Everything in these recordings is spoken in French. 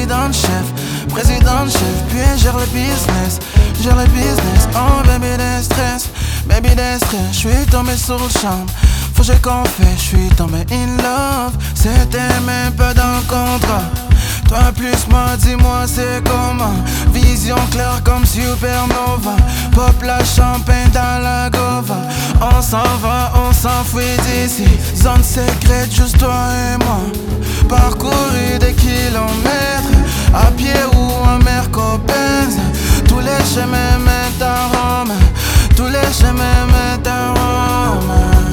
président de chef, puis gère le business, oh baby des stress, j'suis tombé sur le champ, faut que je confesse, j'suis tombé in love, c'était même pas dans le contrat. Toi plus moi, dis-moi c'est comment. Vision claire comme supernova. Pop la champagne dans la gova. On s'en va, on s'enfuit d'ici. Zone secrète, juste toi et moi. Parcourir des kilomètres, à pied ou en Merco-Benz. Tous les chemins mènent à Rome. Tous les chemins mènent à Rome.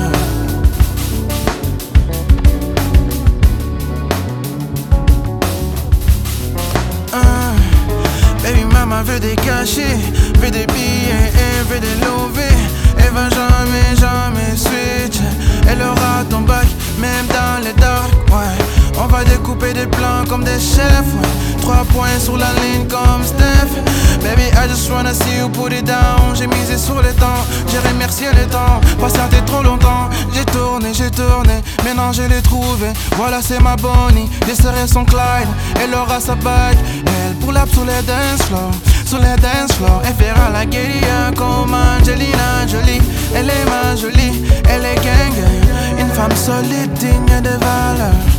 Baby mama veut des cachets, veut des billets et veut des lovés. Elle va jamais switch. Elle aura ton bac même dans les dark, ouais. On va découper des plans comme des chefs, ouais. 3 points sur la ligne comme Steph. Baby I just wanna see you put it down. J'ai misé sur les temps, j'ai remercié les temps. Patienté trop longtemps, j'ai tourné, maintenant je l'ai trouvé. Voilà c'est ma Bonnie, j'ai serré son Clyde. Elle aura sa bague, elle pull up sur les dance floor, elle fera la guérilla comme Angelina Jolie. Elle est ma jolie, elle est gang, une femme solide digne de valeur.